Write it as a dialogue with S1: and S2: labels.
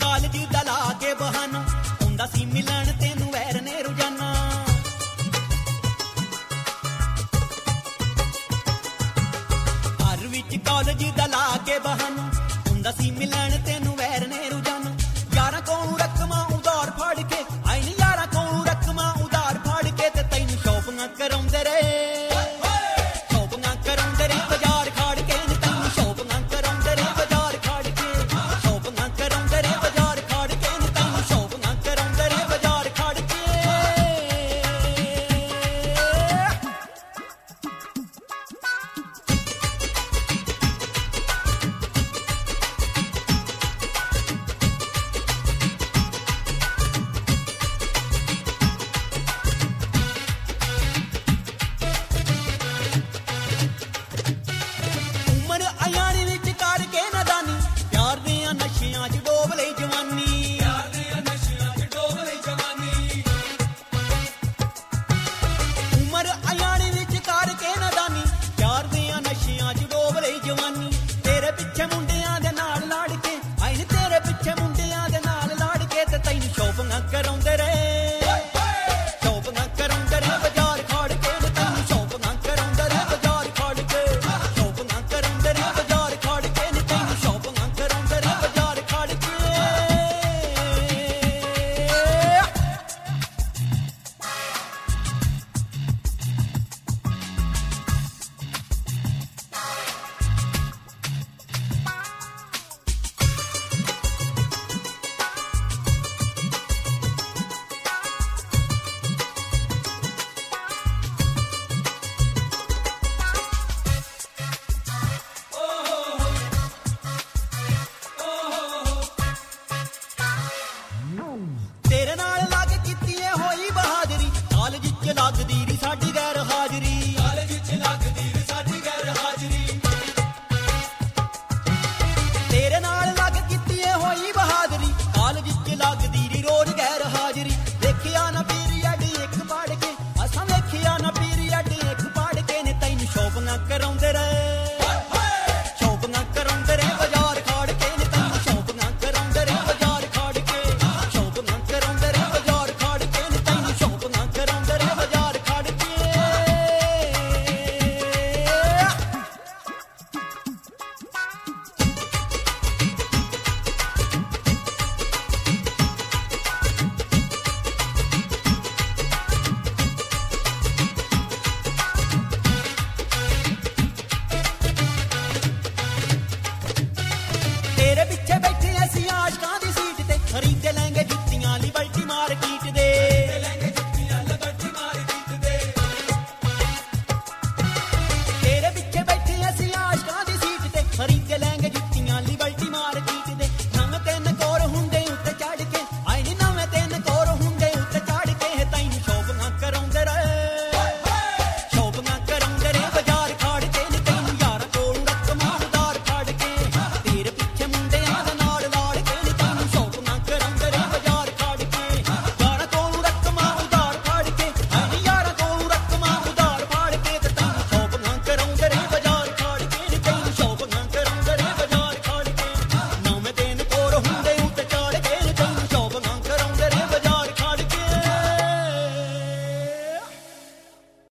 S1: college ਦਾ ਲਾ ਕੇ ਬਹਾਨਾ ਹੁੰਦਾ ਸੀ ਮਿਲਣ ਤੈਨੂੰ ਵੈਰ ਨੇ ਰੋਜ਼ਾਨਾ ਘਰ ਵਿੱਚ ਕਾਲਜ ਦਾ ਲਾ ਕੇ ਬਹਾਨਾ ਹੁੰਦਾ ਸੀ ਮਿਲਣ ਤੈਨੂੰ ਵੈਰ ਨੇ ਰੋਜ਼ਾਨਾ ਯਾਰਾਂ ਕੋਲੋਂ ਰਕਮਾਂ ਉਧਾਰ ਫੜ ਕੇ ਆਈ ਨੀ ਯਾਰਾਂ ਕੋਲੋਂ ਰਕਮਾਂ ਉਧਾਰ ਫੜ ਕੇ ਤੇ ਤੈਨੂੰ ਸ਼ੌਪਿੰਗਾਂ ਕਰਾਉਂਦੇ ਰਹੇ ਸ਼ੌਪਿੰਗਾਂ ਕਰਾਉਂਦੇ ਰਹੇ ਬਾਜ਼ਾਰ ਖਾੜ ਕੇ ਨੀ ਤੈਨੂੰ ਸ਼ੌਪਿੰਗਾਂ ਕਰਾਉਂਦੇ ਰਹੇ ਬਾਜ਼ਾਰ ਖਾੜ ਕੇ ਸ਼ੌਪਿੰਗਾਂ ਕਰਾਉਂਦੇ ਰਹੇ ਬਾਜ਼ਾਰ ਖਾੜ ਕੇ ਨੀ ਤੈਨੂੰ ਸ਼ੌਪਿੰਗਾਂ ਕਰਾਉਂਦੇ ਰਹੇ ਬਾਜ਼ਾਰ ਖਾੜ ਕੇ ਉਮਰ ਆਇਆਣੀ ਵਿੱਚ ਕਰਕੇ ਨਾਦਾਨੀ ਪਿਆਰ ਦੀਆਂ ਨਸ਼ਿਆਂ 'ਚ ਡੋਬ ਲਈ ਜਵਾਨੀ